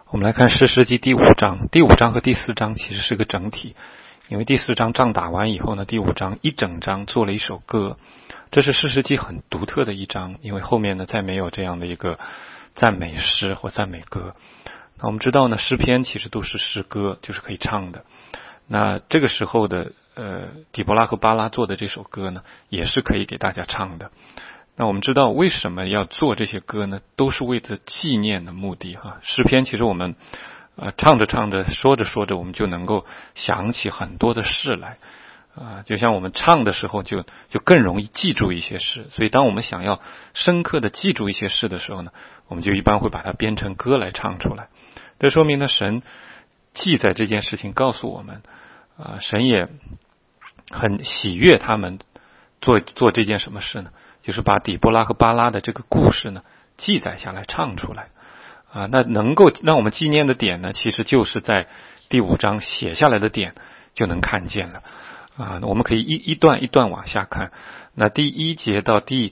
我们来看士师记第5章，第5章和第4章其实是个整体，因为第4章仗打完以后呢，第5章一整章做了一首歌，这是士师记很独特的一章，因为后面呢再没有这样的一个赞美诗或赞美歌。那我们知道呢，诗篇其实都是诗歌，就是可以唱的。那这个时候的底波拉和巴拉做的这首歌呢，也是可以给大家唱的。那我们知道为什么要做这些歌呢？都是为了纪念的目的哈。诗篇其实我们唱着唱着说着说着，我们就能够想起很多的事来就像我们唱的时候就更容易记住一些事，所以当我们想要深刻的记住一些事的时候呢，我们就一般会把它编成歌来唱出来。这说明呢，神记载这件事情告诉我们神也很喜悦他们做这件什么事呢？就是把底波拉和巴拉的这个故事呢记载下来唱出来那能够让我们纪念的点呢，其实就是在第5章写下来的点就能看见了我们可以一段一段往下看。那第1节到第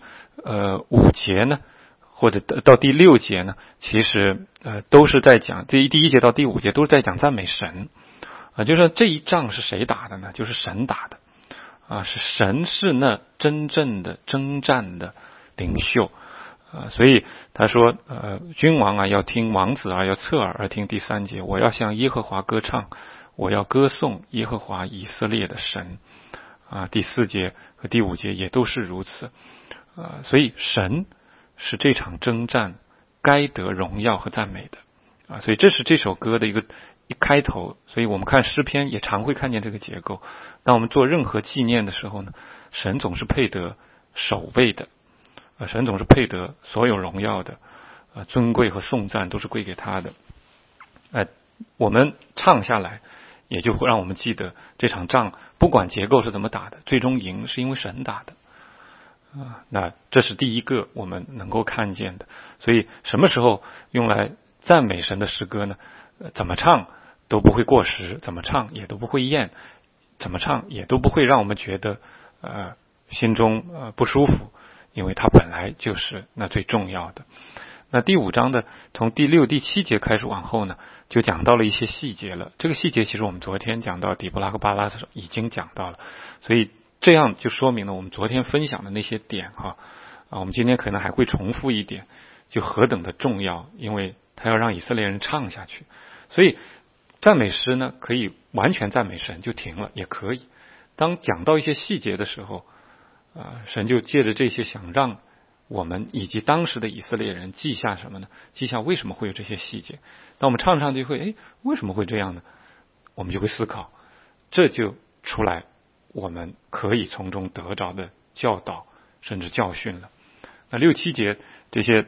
5节呢，或者到第6节呢，其实都是在讲第1节到第5节都是在讲赞美神就是这一仗是谁打的呢？就是神打的是神是那真正的征战的领袖所以他说君王要听，王子要侧耳而听。第3节，我要向耶和华歌唱，我要歌颂耶和华以色列的神第4节和第5节也都是如此所以神是这场征战该得荣耀和赞美的所以这是这首歌的一开头。所以我们看诗篇也常会看见这个结构。当我们做任何纪念的时候呢，神总是配得首位的神总是配得所有荣耀的尊贵和颂赞都是归给他的我们唱下来也就会让我们记得这场仗不管结构是怎么打的，最终赢是因为神打的那这是第一个我们能够看见的。所以什么时候用来赞美神的诗歌呢？怎么唱都不会过时，怎么唱也都不会厌，怎么唱也都不会让我们觉得心中不舒服，因为它本来就是那最重要的。那第5章的从第6、第7节开始往后呢，就讲到了一些细节了。这个细节其实我们昨天讲到底波拉和巴拉的时候已经讲到了，所以这样就说明了我们昨天分享的那些点我们今天可能还会重复一点，就何等的重要，因为他要让以色列人唱下去。所以赞美诗呢，可以完全赞美神就停了，也可以。当讲到一些细节的时候神就借着这些想让我们以及当时的以色列人记下什么呢？记下为什么会有这些细节。当我们唱就会为什么会这样呢？我们就会思考，这就出来我们可以从中得着的教导甚至教训了。那6、7节这些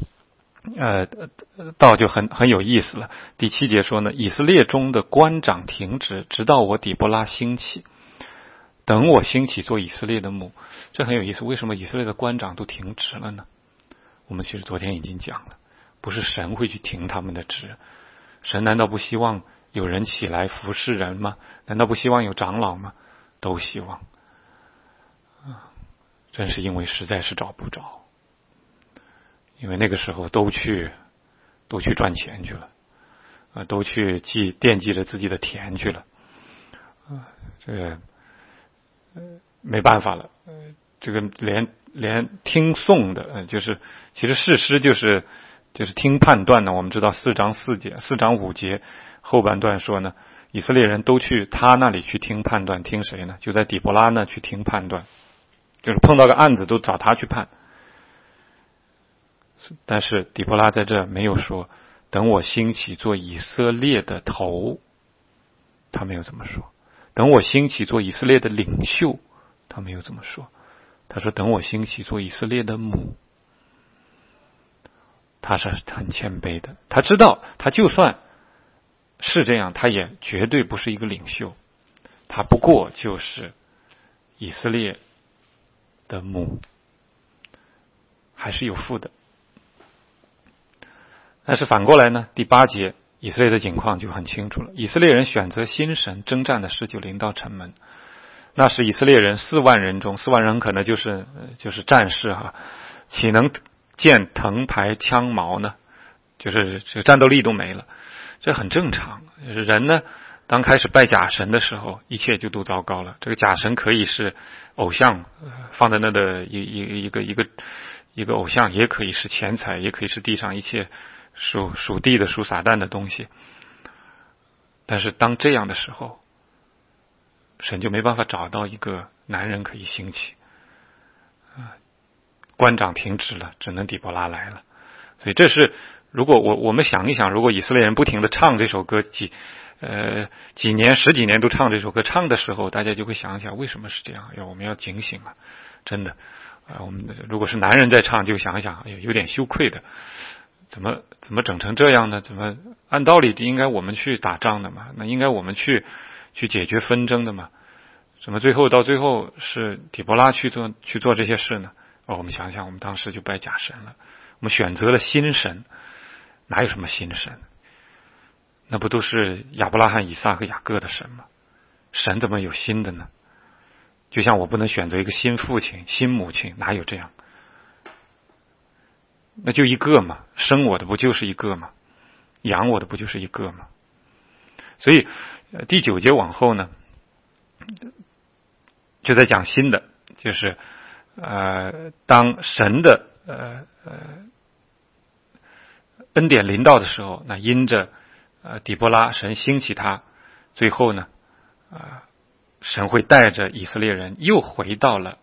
道就很有意思了。第7节说呢，以色列中的官长停止，直到我底波拉兴起，等我兴起做以色列的母。这很有意思，为什么以色列的官长都停职了呢？我们其实昨天已经讲了，不是神会去停他们的职，神难道不希望有人起来服侍人吗？难道不希望有长老吗？都希望真是因为实在是找不着，因为那个时候都去赚钱去了都去惦记着自己的田去了这个没办法了这个连听颂的就是其实士师就是听判断呢。我们知道4章5节后半段说呢，以色列人都去他那里去听判断。听谁呢？就在底波拉那去听判断，就是碰到个案子都找他去判。但是底波拉在这没有说等我兴起做以色列的头，他没有这么说。等我兴起做以色列的领袖，他没有这么说。他说等我兴起做以色列的母。他是很谦卑的，他知道他就算是这样，他也绝对不是一个领袖，他不过就是以色列的母，还是有父的。但是反过来呢，第8节以色列的情况就很清楚了。以色列人选择新神，征战的事就临到城门。那时以色列人4万人中，4万人可能就是战士岂能见藤牌枪矛呢？ 就是这个战斗力都没了，这很正常。人呢，当开始拜假神的时候，一切就都糟糕了。这个假神可以是偶像，放在那的一个偶像，也可以是钱财，也可以是地上一切属地的、属撒旦的东西。但是当这样的时候，神就没办法找到一个男人可以兴起，官长停止了，只能底波拉来了。所以这是，如果我们想一想，如果以色列人不停地唱这首歌几年、十几年都唱这首歌，唱的时候，大家就会想一想为什么是这样？我们要警醒了，真的。我们如果是男人在唱，就想一想，有点羞愧的。怎么整成这样呢？怎么按道理应该我们去打仗的嘛？那应该我们去解决纷争的嘛？怎么到最后是底波拉去做这些事呢？我们想想，我们当时就拜假神了，我们选择了新神，哪有什么新神？那不都是亚伯拉罕、以撒和雅各的神吗？神怎么有新的呢？就像我不能选择一个新父亲、新母亲，哪有这样？那就一个嘛，生我的不就是一个嘛，养我的不就是一个嘛。所以第9节往后呢，就在讲新的，就是当神的恩典临到的时候，那因着底波拉神兴起他，最后呢神会带着以色列人又回到了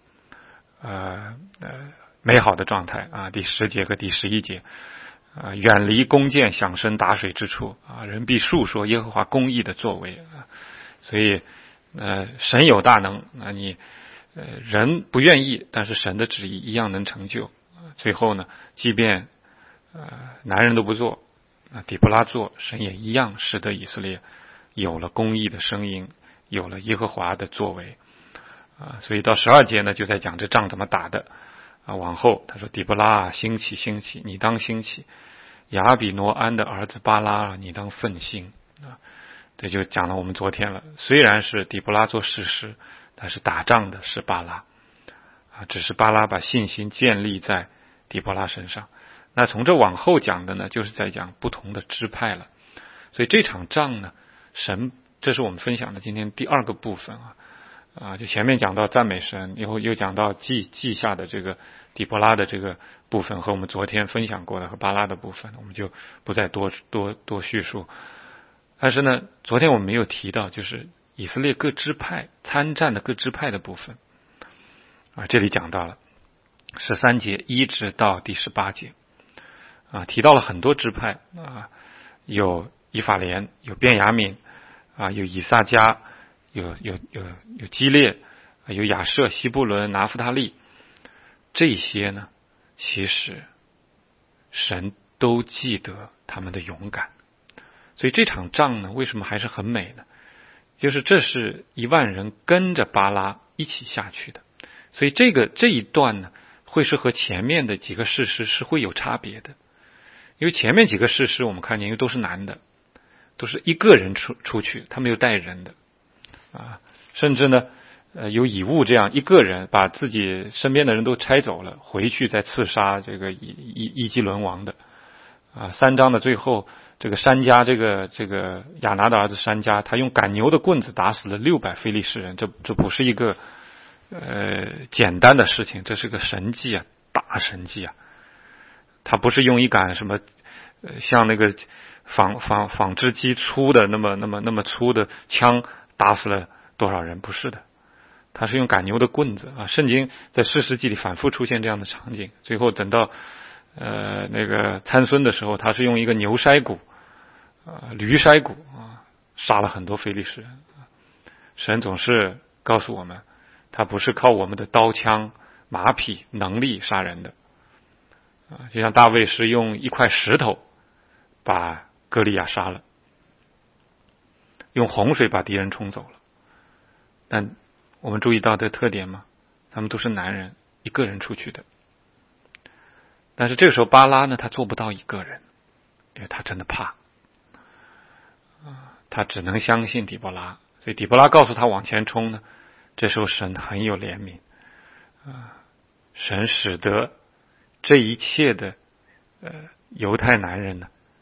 美好的状态啊。第10节和第11节远离弓箭响声打水之处啊，人必述说耶和华公义的作为啊。所以神有大能，那你人不愿意，但是神的旨意一样能成就。最后呢，即便男人都不做，底波拉做，神也一样使得以色列有了公义的声音，有了耶和华的作为所以到12节呢，就在讲这仗怎么打的往后他说底波拉兴起兴起，你当兴起，亚比挪安的儿子巴拉你当奋兴这就讲了我们昨天了。虽然是底波拉做士师，但是打仗的是巴拉只是巴拉把信心建立在底波拉身上。那从这往后讲的呢，就是在讲不同的支派了。所以这场仗呢，神，这是我们分享的今天第2个部分就前面讲到赞美神，又讲到记下的这个底波拉的这个部分，和我们昨天分享过的和巴拉的部分，我们就不再多叙述。但是呢，昨天我们没有提到，就是以色列各支派参战的各支派的部分这里讲到了13节1直到第18节提到了很多支派有以法莲，有便雅悯有以萨迦，有基列，有亚设、西布伦、拿弗他利。这些呢，其实神都记得他们的勇敢。所以这场仗呢，为什么还是很美呢？就是这是10000人跟着巴拉一起下去的。所以这一段呢，会是和前面的几个士师是会有差别的。因为前面几个士师我们看见因为都是男的，都是一个人出去，他没有带人的甚至呢有以物这样一个人把自己身边的人都拆走了，回去再刺杀这个伊基伦王的3章的最后，这个珊迦这个亚拿的儿子珊迦，他用赶牛的棍子打死了600非利士人，这不是一个简单的事情，这是个神迹大神迹他不是用一杆什么像那个纺织机粗的那么粗的枪打死了多少人，不是的，他是用赶牛的棍子圣经在士师记里反复出现这样的场景。最后等到那个参孙的时候，他是用一个牛筛骨驴筛骨杀了很多非利士人神总是告诉我们，他不是靠我们的刀枪马匹能力杀人的就像大卫是用一块石头把歌利亚杀了，用洪水把敌人冲走了。但我们注意到的特点吗？他们都是男人，一个人出去的。但是这个时候巴拉呢，他做不到一个人，因为他真的怕他只能相信底波拉。所以底波拉告诉他往前冲呢，这时候神很有怜悯神使得这一切的犹太男人呢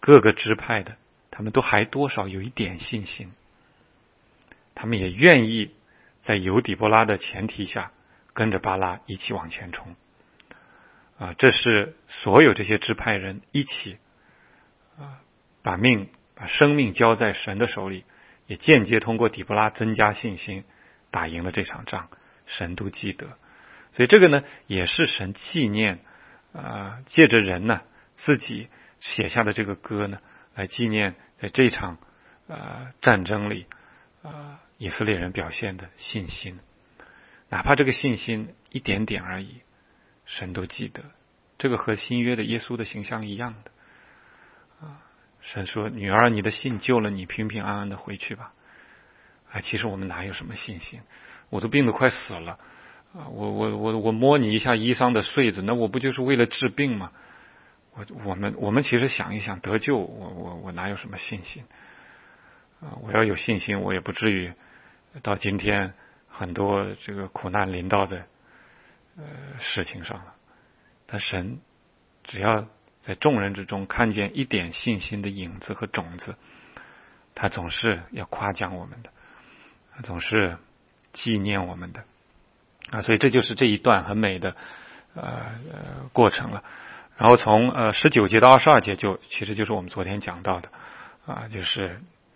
各个支派的，他们都还多少有一点信心，他们也愿意在有底波拉的前提下跟着巴拉一起往前冲。这是所有这些支派人一起把生命交在神的手里，也间接通过底波拉增加信心，打赢了这场仗，神都记得。所以这个呢，也是神纪念借着人呢自己写下的这个歌呢，来纪念在这场战争里以色列人表现的信心，哪怕这个信心一点点而已，神都记得。这个和新约的耶稣的形象一样的神说：“女儿，你的信救了你，平平安安的回去吧。”其实我们哪有什么信心？我都病得快死了我摸你一下衣裳的穗子，那我不就是为了治病吗？我们其实想一想，得救，我哪有什么信心我要有信心，我也不至于到今天很多这个苦难临到的事情上了。但神只要在众人之中看见一点信心的影子和种子，他总是要夸奖我们的，总是纪念我们的所以这就是这一段很美的过程了。然后从19节到22节其实就是我们昨天讲到的就是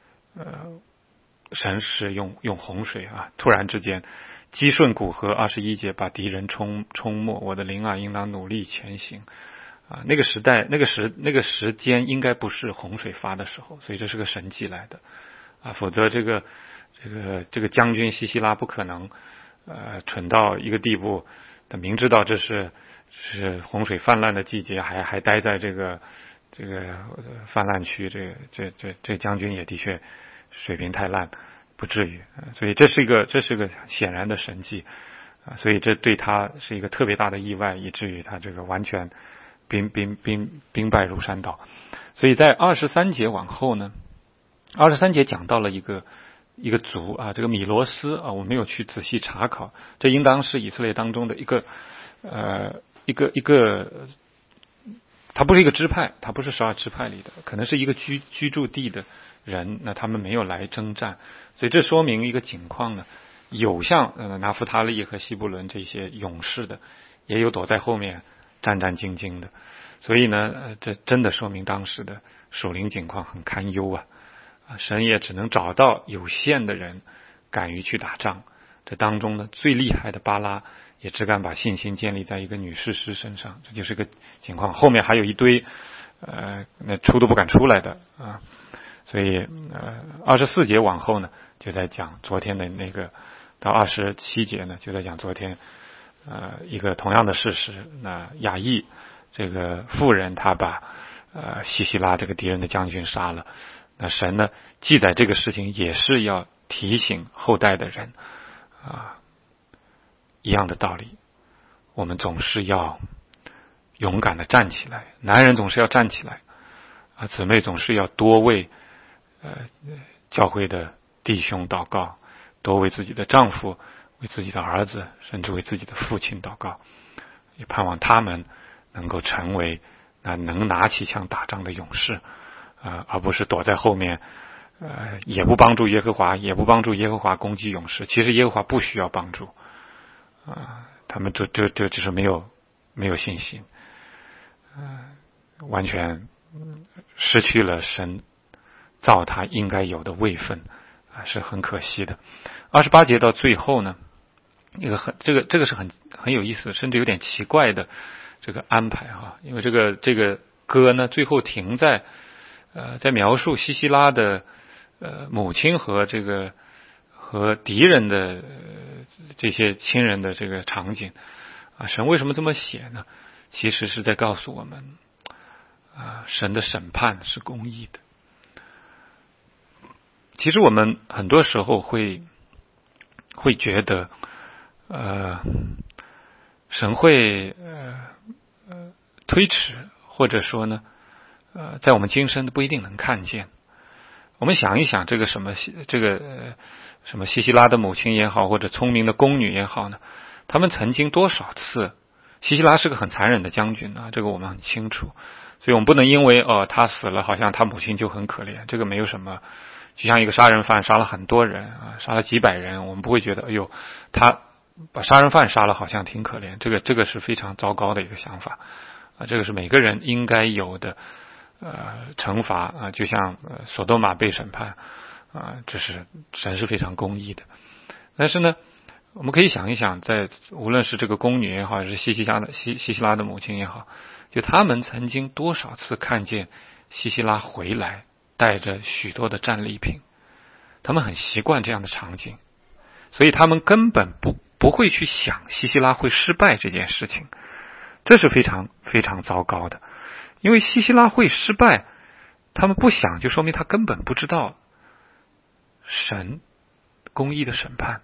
神是用洪水突然之间激顺谷河，21节把敌人冲没，我的灵应当努力前行那个时代那个时间应该不是洪水发的时候，所以这是个神迹来的否则这个将军西西拉不可能蠢到一个地步，他明知道这是洪水泛滥的季节，还待在这个泛滥区，这将军也的确水平太烂，不至于所以这是个显然的神迹所以这对他是一个特别大的意外，以至于他这个完全兵败如山倒。所以在23节往后呢，23节讲到了一个族这个米罗斯我没有去仔细查考，这应当是以色列当中的一个他不是一个支派，他不是12支派里的，可能是一个居住地的人，那他们没有来征战，所以这说明一个情况呢，有像拿弗他利和西布伦这些勇士的，也有躲在后面战战兢兢的，所以呢这真的说明当时的属灵境况很堪忧神也只能找到有限的人敢于去打仗。这当中呢，最厉害的巴拉也只敢把信心建立在一个女士师身上，这就是个情况。后面还有一堆那出都不敢出来的所以24节往后呢，就在讲昨天的那个，到27节呢，就在讲昨天一个同样的事实。那亚裔这个妇人，她把西西拉这个敌人的将军杀了。那神呢记载这个事情，也是要提醒后代的人一样的道理，我们总是要勇敢的站起来，男人总是要站起来姊妹总是要多为教会的弟兄祷告，多为自己的丈夫，为自己的儿子，甚至为自己的父亲祷告，也盼望他们能够成为能拿起枪打仗的勇士而不是躲在后面也不帮助耶和华，也不帮助耶和华攻击勇士。其实耶和华不需要帮助他们就只是没有信心完全失去了神造他应该有的位分是很可惜的。28节到最后呢，这个是很有意思，甚至有点奇怪的这个安排因为这个歌呢最后停在描述西西拉的母亲和敌人的这些亲人的这个场景神为什么这么写呢？其实是在告诉我们神的审判是公义的。其实我们很多时候会觉得神会推迟，或者说呢在我们今生不一定能看见。我们想一想，这个什么西西拉的母亲也好，或者聪明的宫女也好呢，他们曾经多少次，西西拉是个很残忍的将军这个我们很清楚， 所以我们不能因为他死了，好像他母亲就很可怜，这个没有什么。就像一个杀人犯杀了很多人啊，杀了几百人，我们不会觉得哎呦，他把杀人犯杀了好像挺可怜，这个是非常糟糕的一个想法啊，这个是每个人应该有的惩罚啊，就像索多玛被审判啊，这是神是非常公义的。但是呢，我们可以想一想，在无论是这个宫女也好，还是西西拉的母亲也好，就他们曾经多少次看见西西拉回来带着许多的战利品，他们很习惯这样的场景，所以他们根本不会去想西西拉会失败这件事情，这是非常非常糟糕的。因为西西拉会失败，他们不想，就说明他根本不知道神公义的审判，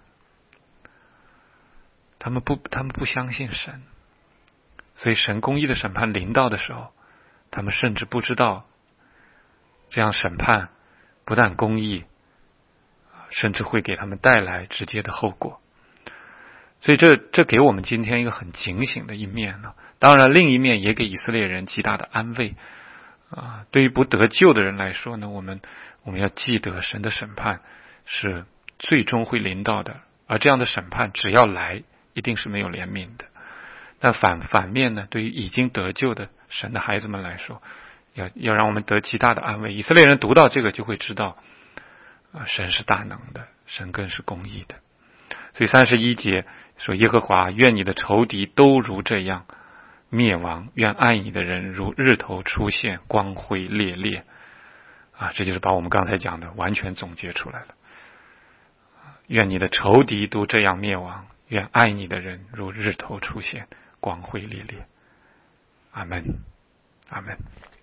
他们不相信神，所以神公义的审判临到的时候，他们甚至不知道这样审判不但公义，甚至会给他们带来直接的后果。所以这给我们今天一个很警醒的一面呢。当然另一面也给以色列人极大的安慰啊。对于不得救的人来说呢，我们要记得神的审判是最终会临到的，而这样的审判只要来一定是没有怜悯的。但反面呢，对于已经得救的神的孩子们来说，要让我们得极大的安慰。以色列人读到这个就会知道神是大能的，神更是公义的。所以31节说，耶和华愿你的仇敌都如这样灭亡，愿爱你的人如日头出现，光辉烈烈啊，这就是把我们刚才讲的完全总结出来了。愿你的仇敌都这样灭亡，愿爱你的人如日头出现，光辉烈烈。阿们，阿们。